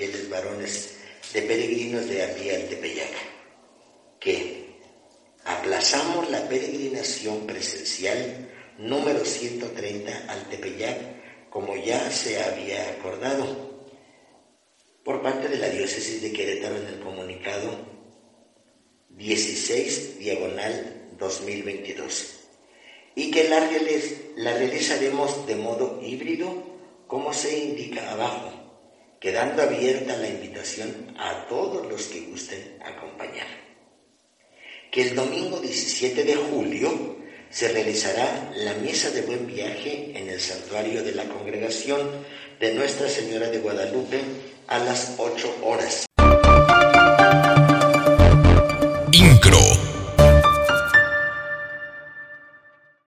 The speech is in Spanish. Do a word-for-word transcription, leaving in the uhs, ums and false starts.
fieles varones de peregrinos de a pie al Tepeyac, que aplazamos la peregrinación presencial número ciento treinta al Tepeyac, como ya se había acordado por parte de la diócesis de Querétaro en el comunicado dieciséis diagonal dos mil veintidós, y que la, la realizaremos de modo híbrido, como se indica abajo, quedando abierta la invitación a todos los que gusten acompañar. Que el domingo diecisiete de julio se realizará la misa de buen viaje en el santuario de la Congregación de Nuestra Señora de Guadalupe a las ocho horas. Incro.